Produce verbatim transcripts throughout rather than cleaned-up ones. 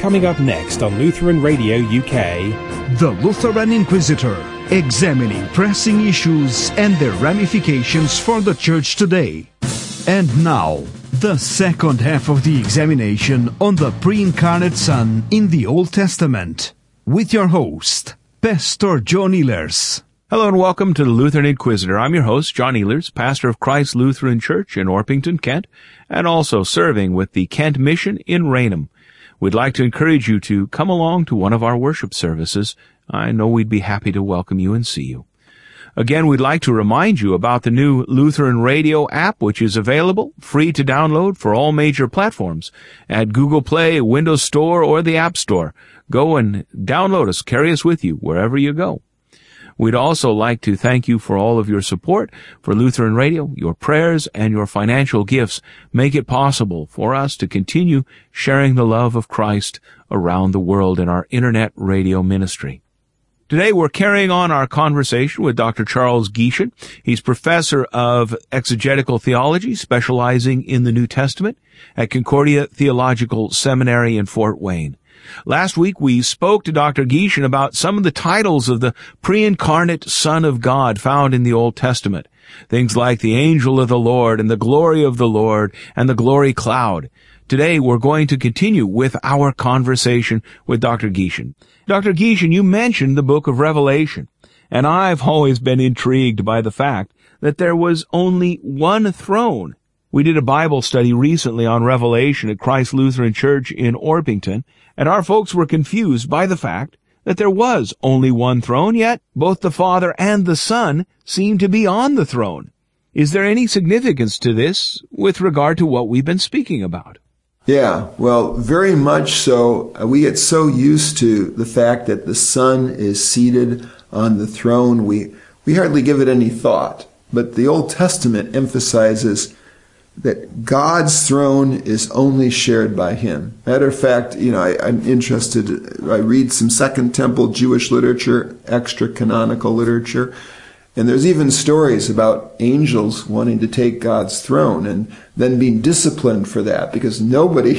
Coming up next on Lutheran Radio U K, The Lutheran Inquisitor, examining pressing issues and their ramifications for the Church today. And now, the second half of the examination on the pre-incarnate Son in the Old Testament, with your host, Pastor John Ehlers. Hello and welcome to the Lutheran Inquisitor. I'm your host, John Ehlers, pastor of Christ Lutheran Church in Orpington, Kent, and also serving with the Kent Mission in Raynham. We'd like to encourage you to come along to one of our worship services. I know we'd be happy to welcome you and see you. Again, we'd like to remind you about the new Lutheran Radio app, which is available, free to download for all major platforms at Google Play, Windows Store, or the App Store. Go and download us, carry us with you wherever you go. We'd also like to thank you for all of your support for Lutheran Radio. Your prayers and your financial gifts make it possible for us to continue sharing the love of Christ around the world in our internet radio ministry. Today we're carrying on our conversation with Doctor Charles Gieshen. He's professor of exegetical theology, specializing in the New Testament at Concordia Theological Seminary in Fort Wayne. Last week we spoke to Doctor Gieshen about some of the titles of the pre-incarnate Son of God found in the Old Testament. Things like the angel of the Lord and the glory of the Lord and the glory cloud. Today we're going to continue with our conversation with Doctor Gieshen. Doctor Gieshen, you mentioned the book of Revelation, and I've always been intrigued by the fact that there was only one throne. We did a Bible study recently on Revelation at Christ Lutheran Church in Orpington, and our folks were confused by the fact that there was only one throne, yet both the Father and the Son seem to be on the throne. Is there any significance to this with regard to what we've been speaking about? Yeah, well, very much so. We get so used to the fact that the Son is seated on the throne, we, we hardly give it any thought. But the Old Testament emphasizes that God's throne is only shared by Him. Matter of fact, you know, I, I'm interested, I read some Second Temple Jewish literature, extra-canonical literature, and there's even stories about angels wanting to take God's throne and then being disciplined for that because nobody,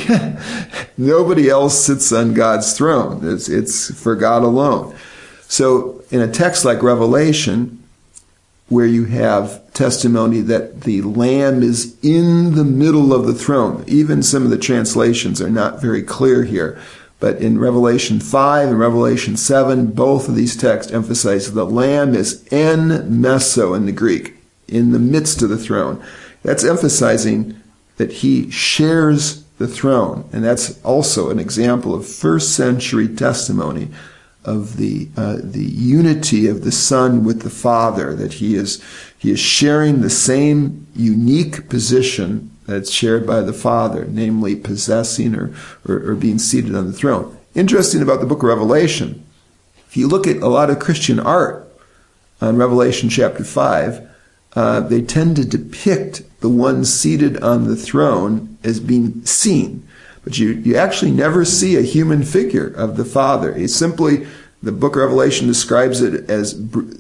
nobody else sits on God's throne. It's, it's for God alone. So in a text like Revelation, where you have testimony that the Lamb is in the middle of the throne. Even some of the translations are not very clear here. But in Revelation five and Revelation seven, both of these texts emphasize the Lamb is en meso in the Greek, in the midst of the throne. That's emphasizing that He shares the throne. And that's also an example of first century testimony of the uh, the unity of the Son with the Father, that he is he is sharing the same unique position that's shared by the Father, namely possessing or, or, or being seated on the throne. Interesting about the book of Revelation, if you look at a lot of Christian art on Revelation chapter five, uh, they tend to depict the one seated on the throne as being seen. But you, you actually never see a human figure of the Father. He's simply, the book of Revelation describes it as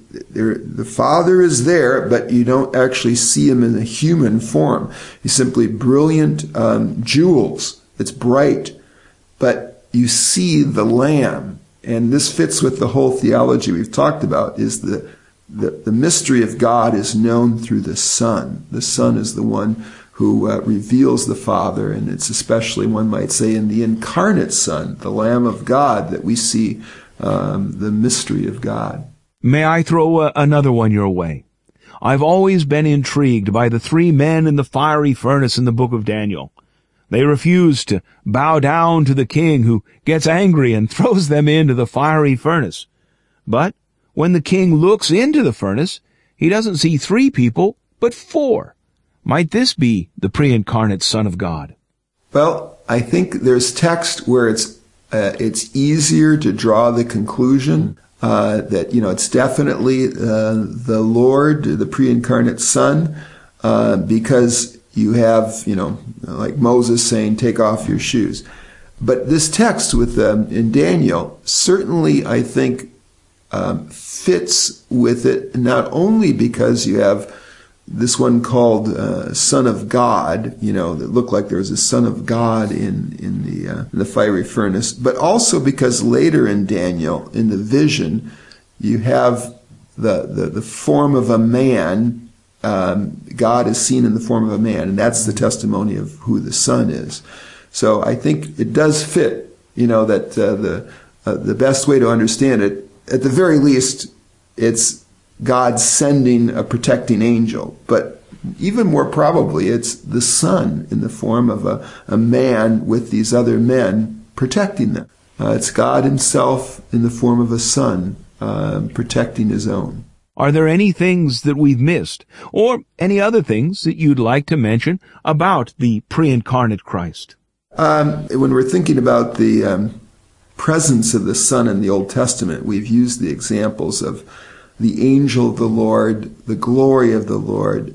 the Father is there, but you don't actually see Him in a human form. He's simply brilliant um, jewels. It's bright, but you see the Lamb. And this fits with the whole theology we've talked about, is the, the, the mystery of God is known through the Son. The Son is the one who uh, reveals the Father, and it's especially, one might say, in the incarnate Son, the Lamb of God, that we see um, the mystery of God. May I throw uh, another one your way? I've always been intrigued by the three men in the fiery furnace in the book of Daniel. They refuse to bow down to the king, who gets angry and throws them into the fiery furnace. But when the king looks into the furnace, he doesn't see three people, but four. Might this be the pre-incarnate Son of God? Well, I think there's text where it's uh, it's easier to draw the conclusion uh, that, you know, it's definitely uh, the Lord, the pre-incarnate Son, uh, because you have, you know, like Moses saying, take off your shoes. But this text with um, in Daniel certainly, I think, um, fits with it, not only because you have this one called uh, Son of God, you know, that looked like there was a Son of God in, in, the, uh, in the fiery furnace, but also because later in Daniel, in the vision, you have the, the, the form of a man. Um, God is seen in the form of a man, and that's the testimony of who the Son is. So I think it does fit, you know, that uh, the uh, the best way to understand it, at the very least, it's God sending a protecting angel. But even more probably, it's the Son in the form of a, a man with these other men protecting them. Uh, it's God himself in the form of a son uh, protecting his own. Are there any things that we've missed, or any other things that you'd like to mention about the pre-incarnate Christ? Um, when we're thinking about the um, presence of the Son in the Old Testament, we've used the examples of the angel of the Lord, the glory of the Lord,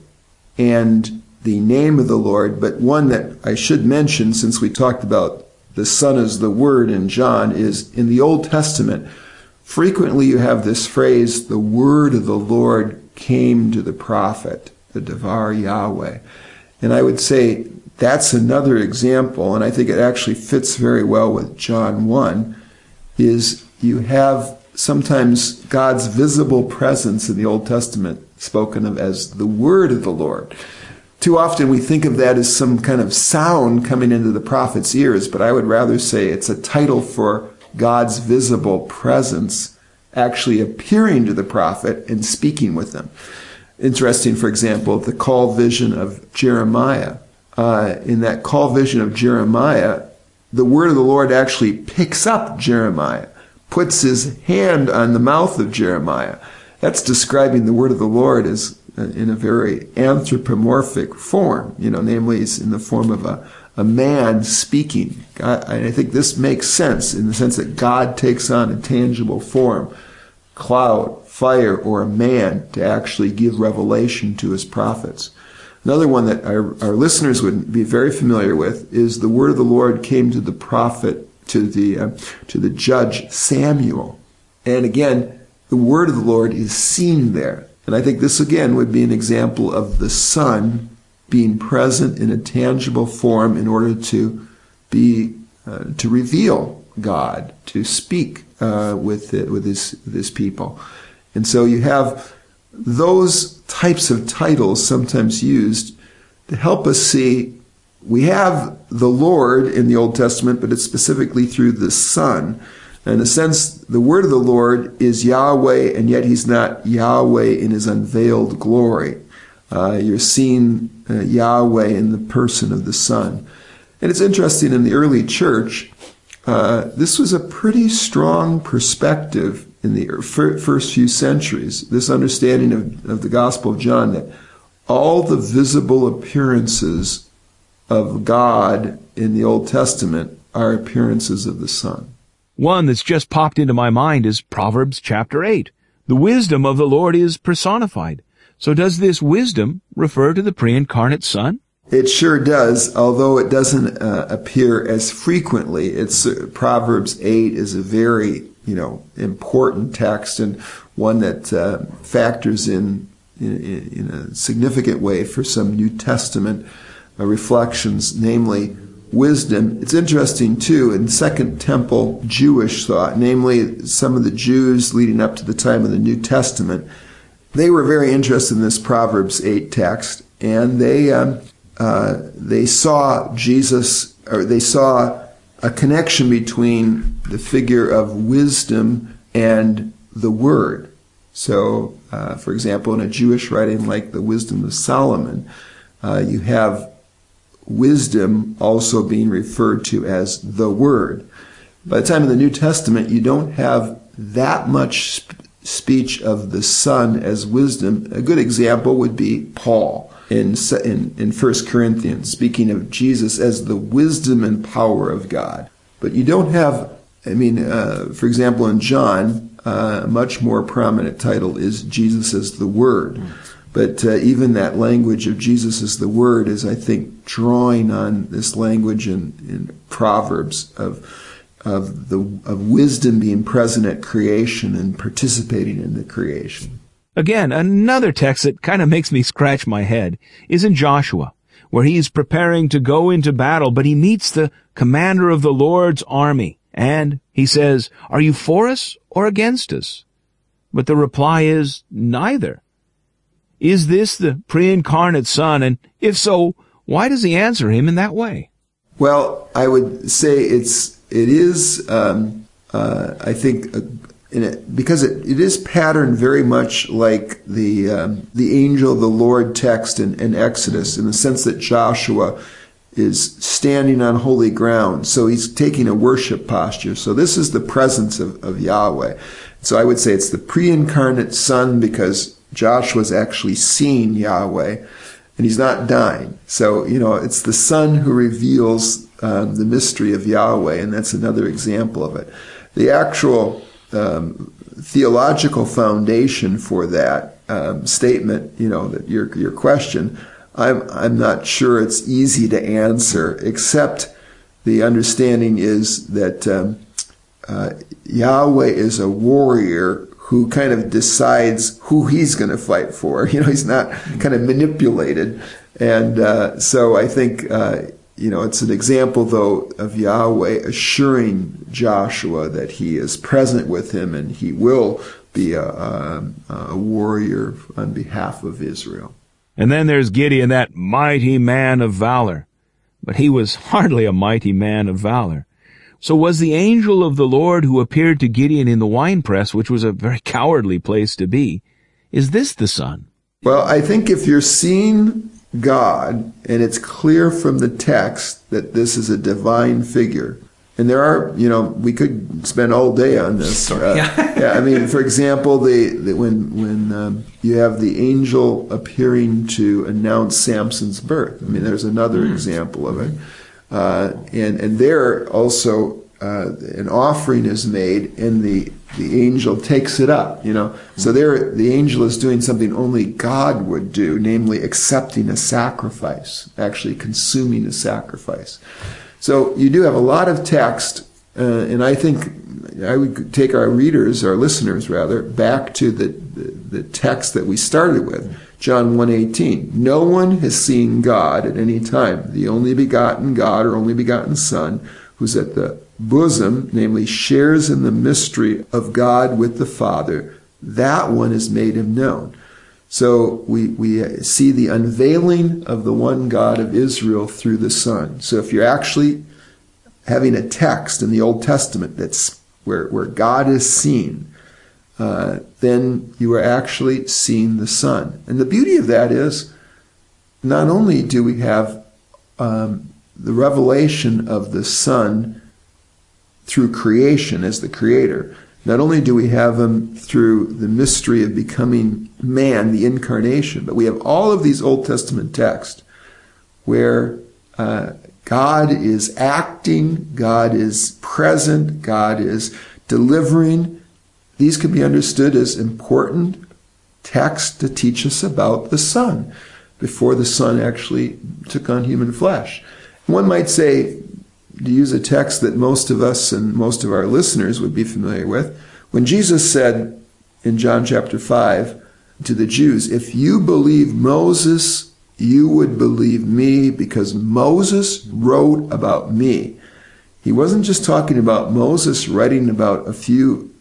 and the name of the Lord. But one that I should mention, since we talked about the Son as the Word in John, is in the Old Testament, frequently you have this phrase, the word of the Lord came to the prophet, the Devar Yahweh. And I would say that's another example, and I think it actually fits very well with John one, is you have sometimes God's visible presence in the Old Testament spoken of as the word of the Lord. Too often we think of that as some kind of sound coming into the prophet's ears, but I would rather say it's a title for God's visible presence actually appearing to the prophet and speaking with them. Interesting, for example, the call vision of Jeremiah. Uh, in that call vision of Jeremiah, the word of the Lord actually picks up Jeremiah, puts his hand on the mouth of Jeremiah. That's describing the word of the Lord as uh, in a very anthropomorphic form, you know, namely it's in the form of a, a man speaking. God, I think this makes sense in the sense that God takes on a tangible form, cloud, fire, or a man to actually give revelation to his prophets. Another one that our, our listeners would be very familiar with is the word of the Lord came to the prophet, to the uh, to the judge Samuel. And again, the word of the Lord is seen there. And I think this again would be an example of the Son being present in a tangible form in order to be uh, to reveal God, to speak uh, with it, with his with his people. And so you have those types of titles sometimes used to help us see we have the Lord in the Old Testament, but it's specifically through the Son. In a sense, the word of the Lord is Yahweh, and yet he's not Yahweh in his unveiled glory. Uh, you're seeing uh, Yahweh in the person of the Son. And it's interesting, in the early church, uh, this was a pretty strong perspective in the first few centuries, this understanding of, of the Gospel of John, that all the visible appearances of God in the Old Testament are appearances of the Son. One that's just popped into my mind is Proverbs chapter eight. The wisdom of the Lord is personified. So does this wisdom refer to the pre-incarnate Son? It sure does, although it doesn't uh, appear as frequently. It's uh, Proverbs eight is a very, you know, important text, and one that uh, factors in, in in a significant way for some New Testament uh, reflections, namely wisdom. It's interesting, too, in Second Temple Jewish thought, namely some of the Jews leading up to the time of the New Testament, they were very interested in this Proverbs eight text, and they um, uh, they saw Jesus, or they saw a connection between the figure of wisdom and the Word. So, uh, for example, in a Jewish writing like the Wisdom of Solomon, uh, you have wisdom also being referred to as the Word. By the time of the New Testament, you don't have that much sp- speech of the Son as wisdom. A good example would be Paul in in, in First Corinthians, speaking of Jesus as the wisdom and power of God. But you don't have, I mean, uh, for example, in John, uh, a much more prominent title is Jesus as the Word. But uh, even that language of Jesus as the Word is, I think, drawing on this language in, in Proverbs of of the of wisdom being present at creation and participating in the creation. Again, another text that kind of makes me scratch my head is in Joshua, where he is preparing to go into battle, but he meets the commander of the Lord's army, and he says, "Are you for us or against us?" But the reply is neither. Is this the pre-incarnate Son? And if so, why does he answer him in that way? Well, I would say it's it is um, uh, I think uh, in it, because it, it is patterned very much like the um, the angel of the Lord text in, in Exodus, in the sense that Joshua is standing on holy ground, so he's taking a worship posture. So this is the presence of, of Yahweh. So I would say it's the pre-incarnate Son, because Joshua's actually seen Yahweh, and he's not dying. So, you know, it's the Son who reveals um, the mystery of Yahweh, and that's another example of it. The actual um, theological foundation for that um, statement, you know, that your your question, I'm I'm not sure it's easy to answer, except the understanding is that um, uh, Yahweh is a warrior who kind of decides who he's going to fight for. You know, he's not kind of manipulated. And uh, so I think, uh, you know, it's an example, though, of Yahweh assuring Joshua that he is present with him and he will be a, a, a warrior on behalf of Israel. And then there's Gideon, that mighty man of valor. But he was hardly a mighty man of valor. So was the angel of the Lord who appeared to Gideon in the winepress, which was a very cowardly place to be, is this the Son? Well, I think if you're seeing God, and it's clear from the text that this is a divine figure, and there are, you know, we could spend all day on this. Uh, yeah, I mean, for example, the, the when when um, you have the angel appearing to announce Samson's birth. I mean, there's another mm. example of it. Uh, and, and there also, uh, an offering is made and the, the angel takes it up, you know. So there, the angel is doing something only God would do, namely accepting a sacrifice, actually consuming a sacrifice. So you do have a lot of text, uh, and I think I would take our readers, our listeners rather, back to the, the, the text that we started with. John one eighteen, no one has seen God at any time. The only begotten God, or only begotten Son, who's at the bosom, namely shares in the mystery of God with the Father, that one has made him known. So we, we see the unveiling of the one God of Israel through the Son. So if you're actually having a text in the Old Testament that's where, where God is seen, Uh, then you are actually seeing the Son. And the beauty of that is, not only do we have um, the revelation of the Son through creation as the Creator, not only do we have him through the mystery of becoming man, the incarnation, but we have all of these Old Testament texts where uh, God is acting, God is present, God is delivering. These can be understood as important texts to teach us about the Son before the Son actually took on human flesh. One might say, to use a text that most of us and most of our listeners would be familiar with, when Jesus said in John chapter five to the Jews, if you believe Moses, you would believe me because Moses wrote about me. He wasn't just talking about Moses writing about a few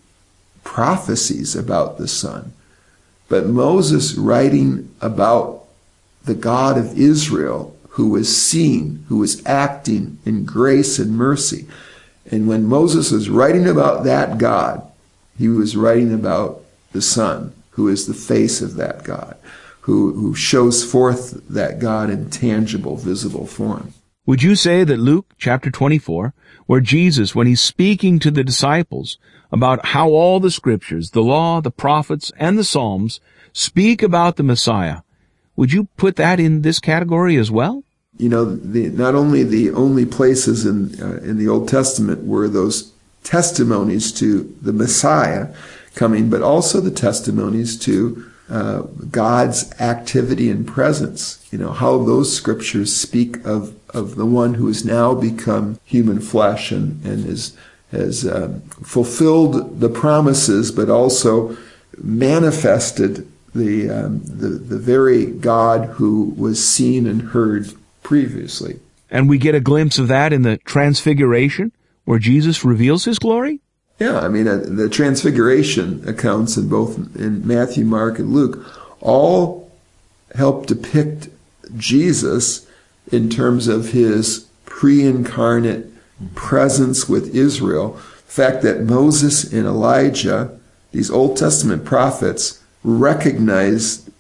prophecies about the Son, but Moses writing about the God of Israel who was seen, who was acting in grace and mercy. And when Moses was writing about that God, he was writing about the Son, who is the face of that God, who, who shows forth that God in tangible, visible form. Would you say that Luke chapter twenty-four, where Jesus, when he's speaking to the disciples about how all the scriptures, the law, the prophets, and the Psalms speak about the Messiah, would you put that in this category as well? You know, the, not only the only places in uh, in the Old Testament were those testimonies to the Messiah coming, but also the testimonies to uh, God's activity and presence. You know, how those scriptures speak of, of the one who has now become human flesh and, and is, has um, fulfilled the promises, but also manifested the, um, the, the very God who was seen and heard previously. And we get a glimpse of that in the Transfiguration, where Jesus reveals his glory? Yeah, I mean, uh, the Transfiguration accounts in both in Matthew, Mark, and Luke all help depict Jesus in terms of his pre-incarnate presence with Israel. The fact that Moses and Elijah, these Old Testament prophets, recognized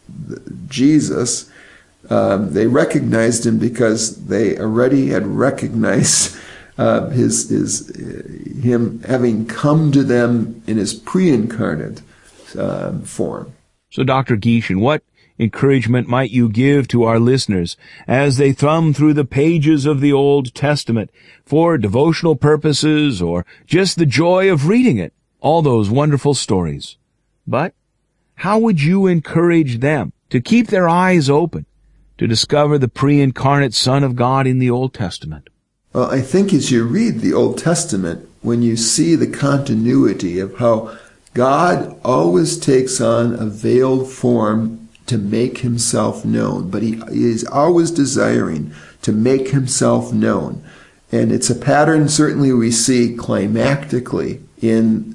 Jesus. Um, they recognized him because they already had recognized uh, his his uh, him having come to them in his pre-incarnate uh, form. So, Doctor Gieshen, what encouragement might you give to our listeners as they thumb through the pages of the Old Testament for devotional purposes or just the joy of reading it? All those wonderful stories. But how would you encourage them to keep their eyes open to discover the pre-incarnate Son of God in the Old Testament? Well, I think as you read the Old Testament, when you see the continuity of how God always takes on a veiled form to make himself known, but he is always desiring to make himself known. And it's a pattern certainly we see climactically in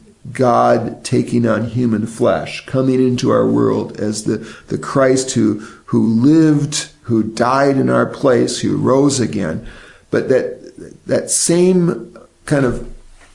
God taking on human flesh, coming into our world as the, the Christ who, who lived, who died in our place, who rose again. But that, that same kind of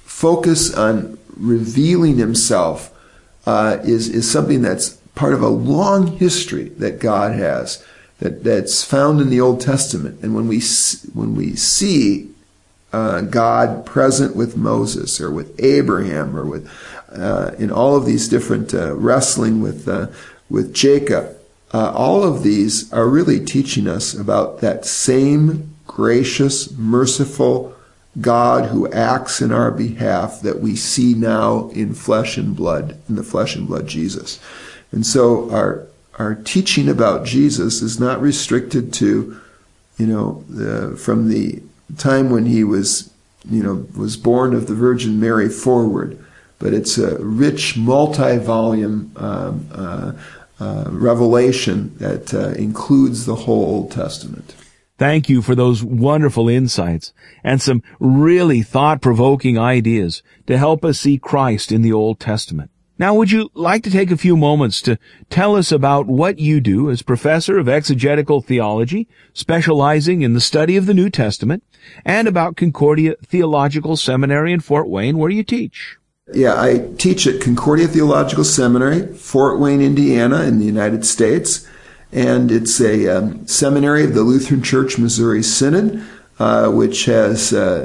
focus on revealing himself uh, is, is something that's part of a long history that God has, that, that's found in the Old Testament. And when we, when we see Uh, God present with Moses or with Abraham or with uh, in all of these different uh, wrestling with uh, with Jacob, uh, all of these are really teaching us about that same gracious, merciful God who acts in our behalf that we see now in flesh and blood, in the flesh and blood Jesus. And so our our teaching about Jesus is not restricted to, you know, the, from the time when he was, you know, was born of the Virgin Mary forward, but it's a rich, multi-volume um, uh, uh, revelation that uh, includes the whole Old Testament. Thank you for those wonderful insights and some really thought-provoking ideas to help us see Christ in the Old Testament. Now, would you like to take a few moments to tell us about what you do as professor of exegetical theology, specializing in the study of the New Testament, and about Concordia Theological Seminary in Fort Wayne, where you teach? Yeah, I teach at Concordia Theological Seminary, Fort Wayne, Indiana, in the United States, and it's a um, seminary of the Lutheran Church Missouri Synod, Uh, which has uh,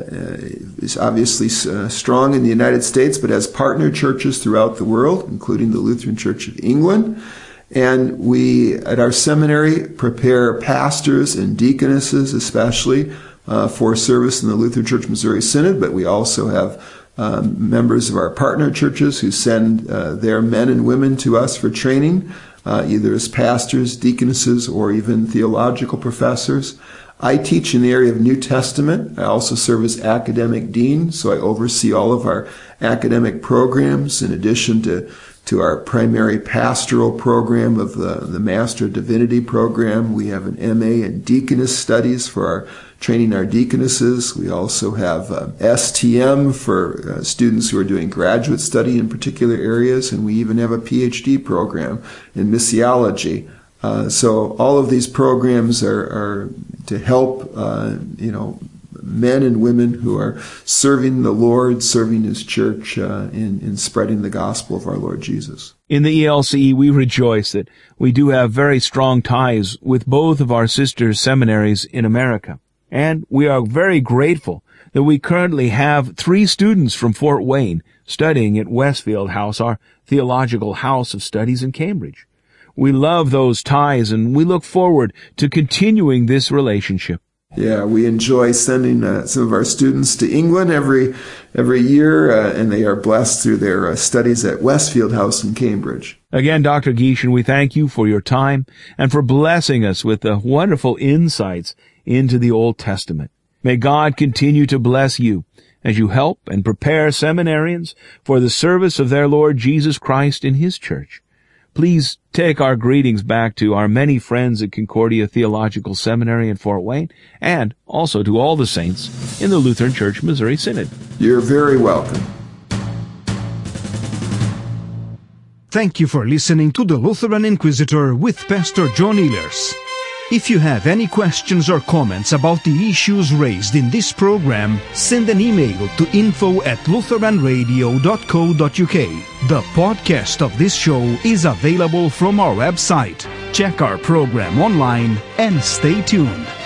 is obviously uh, strong in the United States, but has partner churches throughout the world, including the Lutheran Church of England. And we, at our seminary, prepare pastors and deaconesses, especially, uh, for service in the Lutheran Church Missouri Synod, but we also have um, members of our partner churches who send uh, their men and women to us for training, uh, either as pastors, deaconesses, or even theological professors. I teach in the area of New Testament. I also serve as academic dean, so I oversee all of our academic programs in addition to, to our primary pastoral program of the, the Master of Divinity program. We have an M A in Deaconess Studies for our training our deaconesses. We also have uh, S T M for uh, students who are doing graduate study in particular areas, and we even have a P H D program in missiology. Uh, so all of these programs are, are to help, uh, you know, men and women who are serving the Lord, serving His church, uh, in, in spreading the gospel of our Lord Jesus. In the E L C E, we rejoice that we do have very strong ties with both of our sister seminaries in America. And we are very grateful that we currently have three students from Fort Wayne studying at Westfield House, our theological house of studies in Cambridge. We love those ties, and we look forward to continuing this relationship. Yeah, we enjoy sending uh, some of our students to England every every year, uh, and they are blessed through their uh, studies at Westfield House in Cambridge. Again, Doctor Gieshen, we thank you for your time and for blessing us with the wonderful insights into the Old Testament. May God continue to bless you as you help and prepare seminarians for the service of their Lord Jesus Christ in His church. Please take our greetings back to our many friends at Concordia Theological Seminary in Fort Wayne, and also to all the saints in the Lutheran Church Missouri Synod. You're very welcome. Thank you for listening to the Lutheran Inquisitor with Pastor John Ehlers. If you have any questions or comments about the issues raised in this program, send an email to info at lutheran radio dot co dot uk. The podcast of this show is available from our website. Check our program online and stay tuned.